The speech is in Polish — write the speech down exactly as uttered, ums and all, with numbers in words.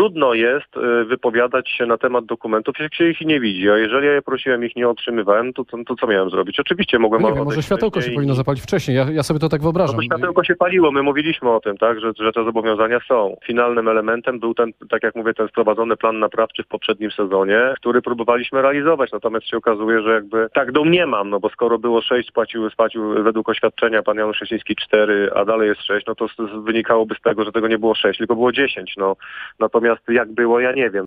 trudno jest y, wypowiadać się na temat dokumentów, jak się ich nie widzi. A jeżeli ja je prosiłem, ich nie otrzymywałem, to, to, to co miałem zrobić? Oczywiście mogłem... No nie wiem, może światełko się powinno zapalić wcześniej. Ja, ja sobie to tak wyobrażam. No to światełko się paliło, my mówiliśmy o tym, tak, że, że te zobowiązania są. Finalnym elementem był ten, tak jak mówię, ten sprowadzony plan naprawczy w poprzednim sezonie, który próbowaliśmy realizować, natomiast się okazuje, że jakby tak domniemam, no bo skoro było sześć, spłacił, spłacił według oświadczenia pan Janusz Jasiński cztery, a dalej jest sześć, no to z, z, wynikałoby z tego, że tego nie było sześć, tylko było dziesięć, no. Natomiast jak było, ja nie wiem.